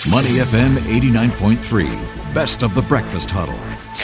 Money FM 89.3, best of the breakfast huddle.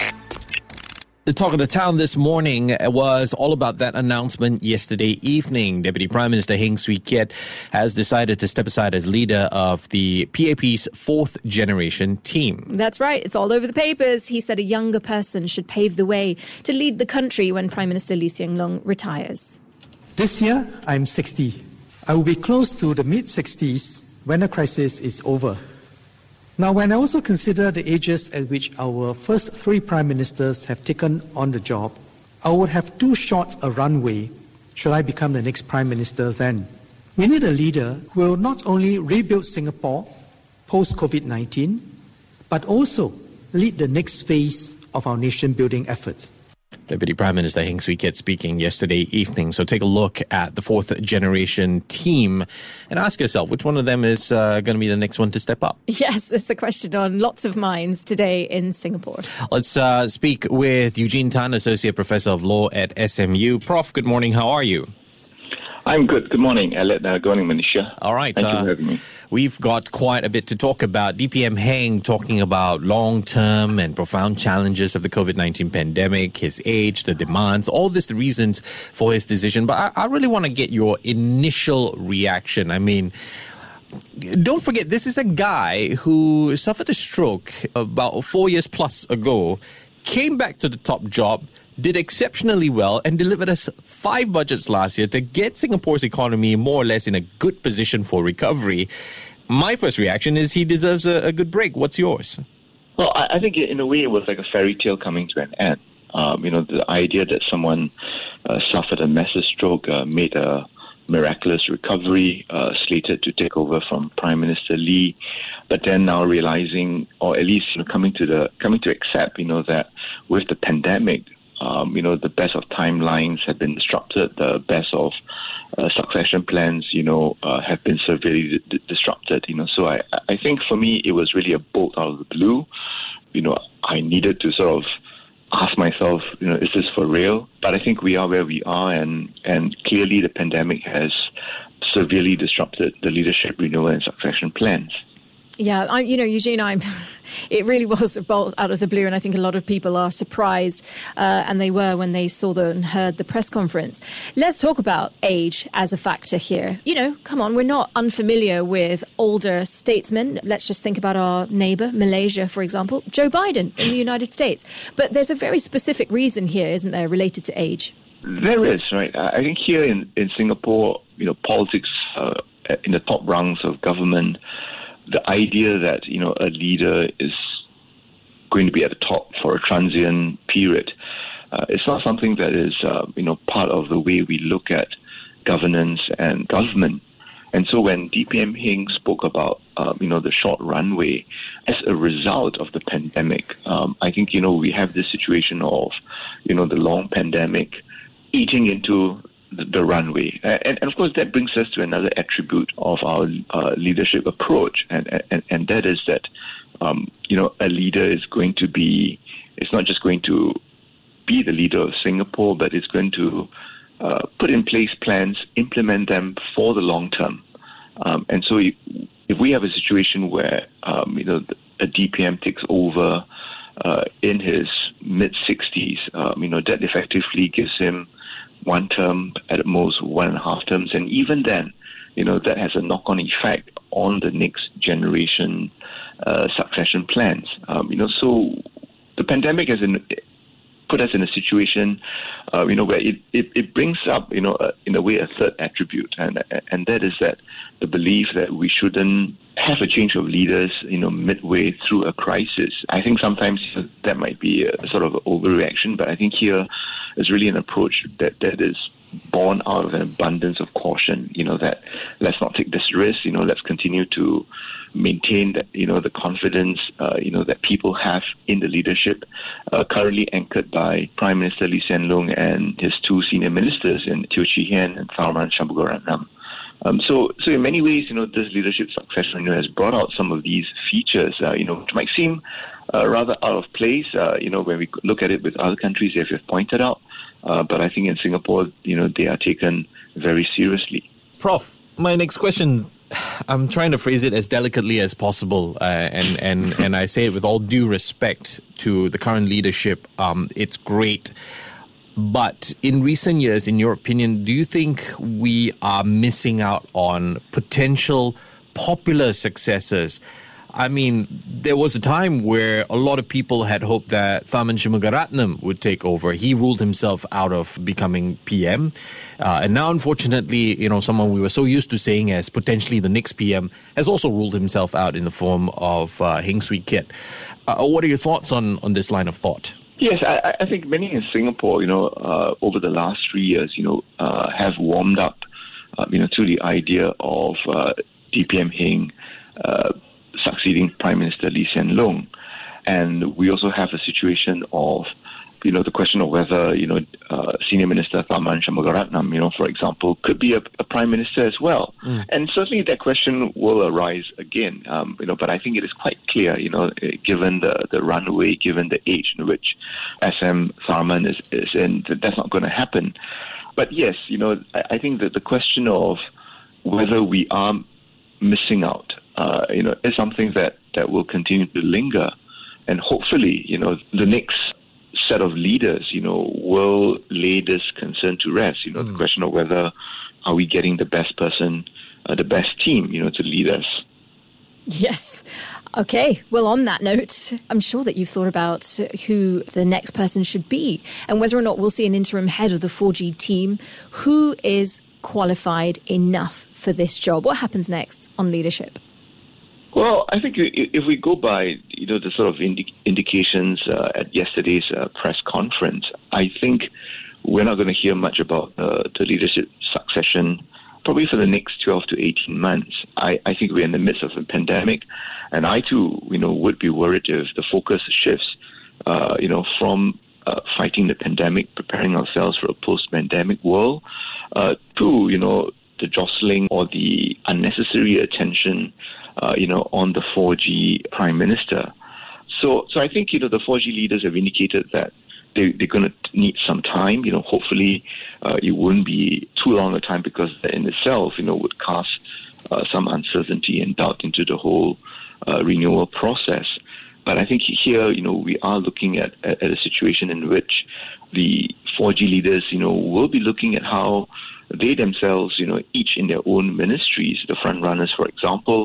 The talk of the town this morning was all about that announcement yesterday evening. Deputy Prime Minister Heng Swee Keat has decided to step aside as leader of the PAP's fourth generation team. That's right. It's all over the papers. He said a younger person should pave the way to lead the country when Prime Minister Lee Hsien Loong retires. This year, I'm 60. I will be close to the mid-60s when the crisis is over. Now, when I also consider the ages at which our first three prime ministers have taken on the job, I would have too short a runway should I become the next prime minister then. We need a leader who will not only rebuild Singapore post-COVID-19, but also lead the next phase of our nation-building efforts. Deputy Prime Minister Heng Swee Keat speaking yesterday evening. So take a look at the fourth generation team and ask yourself, which one of them is going to be the next one to step up? Yes, it's the question on lots of minds today in Singapore. Let's speak with Eugene Tan, Associate Professor of Law at SMU. Prof, good morning. How are you? I'm good. Good morning, Alec. Good morning, Manisha. All right. Thank you for having me. We've got quite a bit to talk about. DPM Heng talking about long-term and profound challenges of the COVID-19 pandemic, his age, the demands, all this, the reasons for his decision. But I really want to get your initial reaction. I mean, don't forget, this is a guy who suffered a stroke about 4 years plus ago, came back to the top job, did exceptionally well and delivered us 5 budgets last year to get Singapore's economy more or less in a good position for recovery. My first reaction is he deserves a good break. What's yours? Well, I think in a way it was like a fairy tale coming to an end. The idea that someone suffered a massive stroke, made a miraculous recovery, slated to take over from Prime Minister Lee, but then now realizing, or at least coming to accept, that with the pandemic, the best of timelines have been disrupted. The best of succession plans, have been severely disrupted. So I think for me, it was really a bolt out of the blue. I needed to sort of ask myself, is this for real? But I think we are where we are, and clearly the pandemic has severely disrupted the leadership renewal and succession plans. Yeah, Eugene, it really was a bolt out of the blue, and I think a lot of people are surprised, and they were when they saw and heard the press conference. Let's talk about age as a factor here. Come on, we're not unfamiliar with older statesmen. Let's just think about our neighbour, Malaysia, for example, Joe Biden in the United States. But there's a very specific reason here, isn't there, related to age? There is, right? I think here in Singapore, politics in the top rungs of government, the idea that, a leader is going to be at the top for a transient period, it's not something that is, part of the way we look at governance and government. And so when DPM Heng spoke about, the short runway as a result of the pandemic, I think, we have this situation of, the long pandemic eating into the runway. And of course, that brings us to another attribute of our leadership approach. And that is that, a leader is going to be, it's not just going to be the leader of Singapore, but it's going to put in place plans, implement them for the long term. And so if we have a situation where, a DPM takes over in his mid-60s, that effectively gives him one term, at most 1.5 terms, and even then, that has a knock-on effect on the next generation succession plans. So the pandemic has put us in a situation, where it brings up, in a way, a third attribute, and that is that the belief that we shouldn't have a change of leaders, midway through a crisis. I think sometimes that might be a sort of overreaction, but I think here is really an approach that is born out of an abundance of caution, that let's not take this risk, let's continue to maintain that, the confidence, that people have in the leadership, currently anchored by Prime Minister Lee Hsien Loong and his two senior ministers, in Teo Chee Hean and Tharman Shanmugaratnam. So in many ways, this leadership succession has brought out some of these features, which might seem rather out of place, when we look at it with other countries, as you've pointed out. But I think in Singapore, they are taken very seriously. Prof, my next question I'm trying to phrase it as delicately as possible, and I say it with all due respect to the current leadership. It's great. But in recent years, in your opinion, do you think we are missing out on potential popular successors? I mean, there was a time where a lot of people had hoped that Tharman Shanmugaratnam would take over. He ruled himself out of becoming PM. And now, unfortunately, someone we were so used to saying as potentially the next PM has also ruled himself out in the form of Heng Swee Keat. What are your thoughts on this line of thought? Yes, I think many in Singapore, over the last 3 years, have warmed up, to the idea of DPM Heng succeeding Prime Minister Lee Hsien Loong. And we also have a situation of, the question of whether, Senior Minister Tharman Shanmugaratnam, for example, could be a Prime Minister as well. And certainly that question will arise again, but I think it is quite clear, given the runway, given the age in which SM Tharman is in, that's not going to happen. But yes, I think that the question of whether we are missing out, is something that will continue to linger. And hopefully, the next set of leaders, will lay this concern to rest. The question of whether are we getting the best person, the best team, to lead us. Yes. Okay. Well, on that note, I'm sure that you've thought about who the next person should be and whether or not we'll see an interim head of the 4G team. Who is qualified enough for this job? What happens next on leadership? Well, I think if we go by, the sort of indications at yesterday's press conference, I think we're not going to hear much about the leadership succession probably for the next 12 to 18 months. I think we're in the midst of a pandemic, and I too, would be worried if the focus shifts, from fighting the pandemic, preparing ourselves for a post-pandemic world, to, the jostling or the unnecessary attention on the 4G Prime Minister. So I think, the 4G leaders have indicated that they're going to need some time. Hopefully it wouldn't be too long a time because that in itself, would cast some uncertainty and doubt into the whole renewal process. But I think here, we are looking at a situation in which the 4G leaders, will be looking at how they themselves, each in their own ministries, the front runners, for example,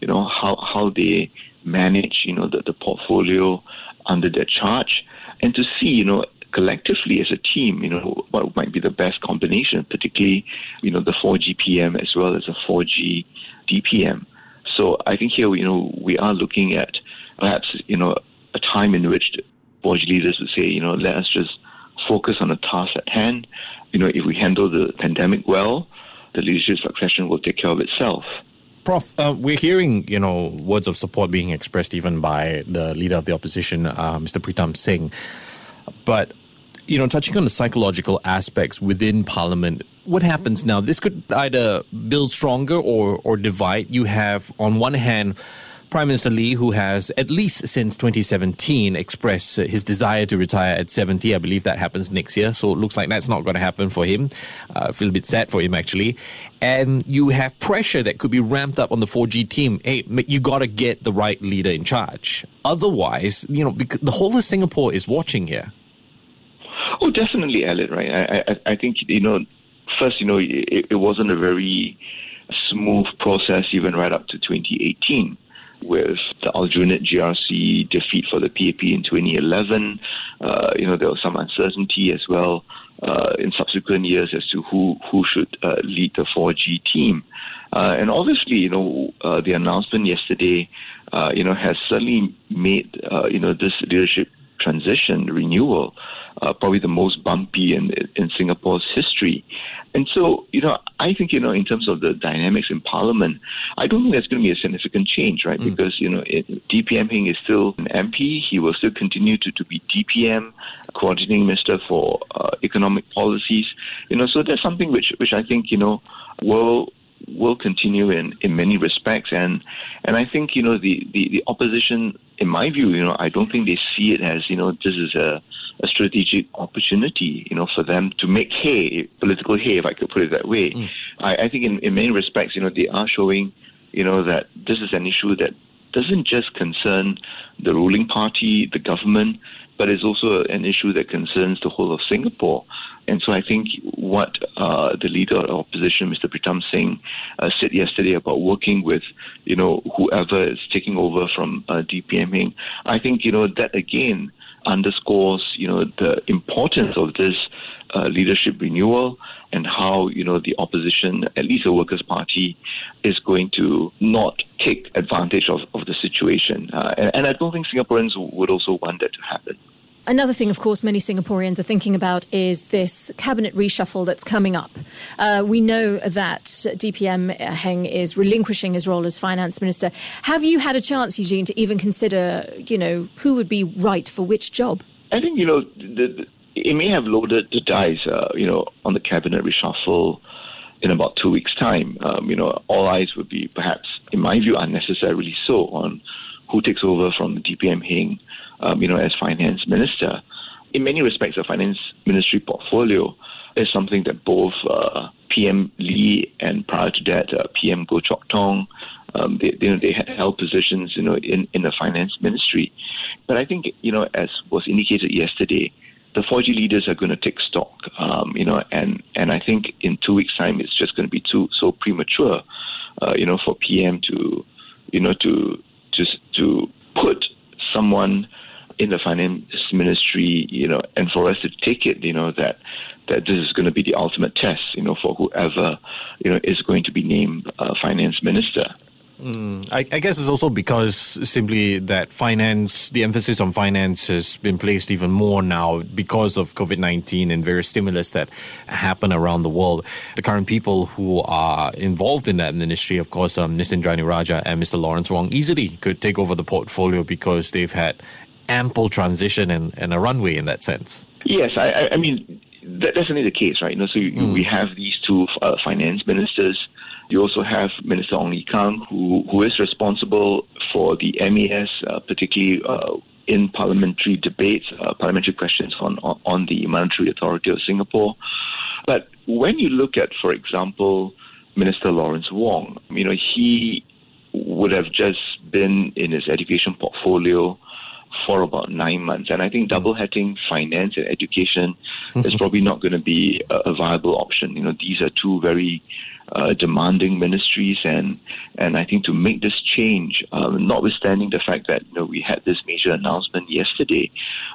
how they manage, the portfolio under their charge, and to see, collectively as a team, what might be the best combination, particularly, the 4G PM as well as the 4G DPM. So I think here, we are looking at perhaps, a time in which 4G leaders would say, let us just focus on the task at hand. If we handle the pandemic well, the leadership succession will take care of itself. Prof, we're hearing, words of support being expressed even by the leader of the opposition, Mr. Pritam Singh. But, touching on the psychological aspects within Parliament, what happens now? This could either build stronger or divide. You have, on one hand, Prime Minister Lee, who has, at least since 2017, expressed his desire to retire at 70. I believe that happens next year. So it looks like that's not going to happen for him. I feel a bit sad for him, actually. And you have pressure that could be ramped up on the 4G team. Hey, you got to get the right leader in charge. Otherwise, because the whole of Singapore is watching here. Oh, definitely, Elliot, right? I think, first, it wasn't a very smooth process even right up to 2018. With the Aljunied GRC defeat for the PAP in 2011, there was some uncertainty as well in subsequent years as to who should lead the 4G team. And obviously, the announcement yesterday, has certainly made, this leadership transition renewal probably the most bumpy in Singapore's history. And so, I think, in terms of the dynamics in Parliament, I don't think there's going to be a significant change, right? Because, DPM Heng is still an MP. He will still continue to be DPM, coordinating minister for economic policies. So that's something which I think, will continue in many respects. And I think, the opposition, in my view, I don't think they see it as, this is a strategic opportunity, for them to make hay, political hay, if I could put it that way. I think in many respects, they are showing that this is an issue that doesn't just concern the ruling party, the government, but is also an issue that concerns the whole of Singapore. And so I think what the leader of opposition, Mr. Pritam Singh, said yesterday about working with, whoever is taking over from DPM Heng, I think, that again underscores, the importance of this leadership renewal and how, the opposition, at least the Workers' Party, is going to not take advantage of the situation. And I don't think Singaporeans would also want that to happen. Another thing, of course, many Singaporeans are thinking about is this cabinet reshuffle that's coming up. We know that DPM Heng is relinquishing his role as finance minister. Have you had a chance, Eugene, to even consider, who would be right for which job? I think, it may have loaded the dice, on the cabinet reshuffle in about 2 weeks' time. All eyes would be perhaps, in my view, unnecessarily so on who takes over from DPM Heng, as finance minister. In many respects, the finance ministry portfolio is something that both PM Lee and prior to that, PM Goh Chok Tong, they had held positions, in the finance ministry. But I think, as was indicated yesterday, the 4G leaders are going to take stock, and I think in 2 weeks' time it's just going to be so premature, for PM to put someone in the finance ministry, and for us to take it, that this is going to be the ultimate test, for whoever, is going to be named finance minister. I guess it's also because simply that the emphasis on finance has been placed even more now because of COVID-19 and various stimulus that happen around the world. The current people who are involved in that ministry, of course, Ms. Indrani Raja and Mr. Lawrence Wong easily could take over the portfolio because they've had ample transition and a runway in that sense. Yes, I mean, that's definitely the case, right? So we have these two finance ministers. You also have Minister Ong Ye Kung, who is responsible for the MAS, particularly in parliamentary debates, parliamentary questions on the Monetary Authority of Singapore. But when you look at, for example, Minister Lawrence Wong, he would have just been in his education portfolio for about 9 months. And I think double-hatting finance and education is probably not going to be a viable option. These are two very demanding ministries, and I think to make this change, notwithstanding the fact that we had this major announcement yesterday,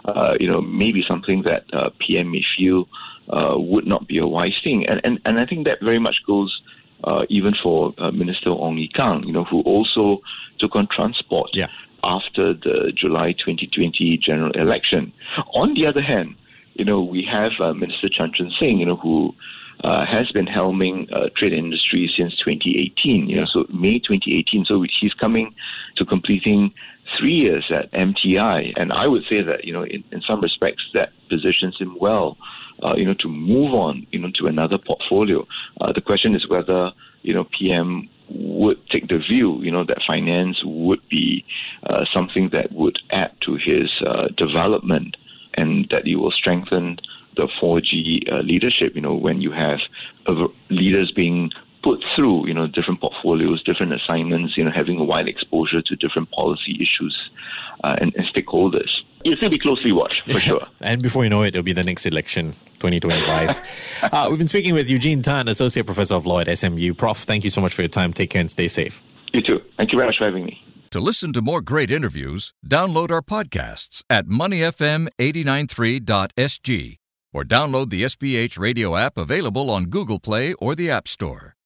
maybe something that PM may feel would not be a wise thing, and I think that very much goes even for Minister Ong Ye Kung, who also took on transport after the July 2020 general election. On the other hand, we have Minister Chan Chun Sing, who has been helming trade industry since 2018, so May 2018. So he's coming to completing 3 years at MTI. And I would say that, in some respects, that positions him well, to move on, to another portfolio. The question is whether, PM would take the view, that finance would be something that would add to his development and that it will strengthen the 4G leadership, when you have leaders being put through, different portfolios, different assignments, having a wide exposure to different policy issues and stakeholders. It'll still be closely watched, for sure. And before you know it, it'll be the next election, 2025. We've been speaking with Eugene Tan, Associate Professor of Law at SMU. Prof, thank you so much for your time. Take care and stay safe. You too. Thank you very much for having me. To listen to more great interviews, download our podcasts at moneyfm893.sg or download the SPH radio app available on Google Play or the App Store.